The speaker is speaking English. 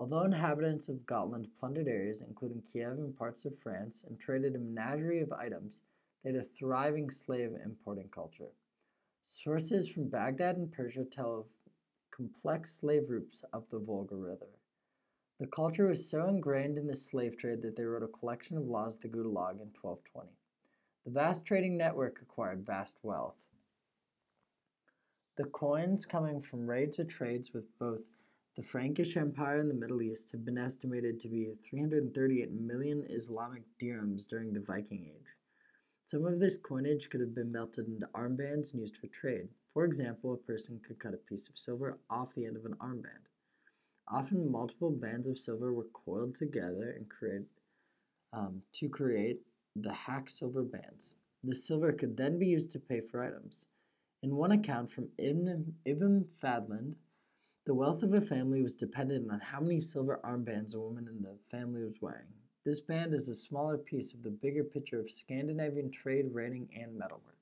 Although inhabitants of Gotland plundered areas, including Kiev and parts of France, and traded a menagerie of items, they had a thriving slave importing culture. Sources from Baghdad and Persia tell of complex slave routes up the Volga River. The culture was so ingrained in the slave trade that they wrote a collection of laws, the Gulag, in 1220. The vast trading network acquired vast wealth. The coins coming from raids or trades with both the Frankish Empire and the Middle East have been estimated to be 338 million Islamic dirhams during the Viking Age. Some of this coinage could have been melted into armbands and used for trade. For example, a person could cut a piece of silver off the end of an armband. Often, multiple bands of silver were coiled together and to create the hack silver bands. The silver could then be used to pay for items. In one account from Ibn Fadland, the wealth of a family was dependent on how many silver armbands a woman in the family was wearing. This band is a smaller piece of the bigger picture of Scandinavian trade, writing, and metalwork.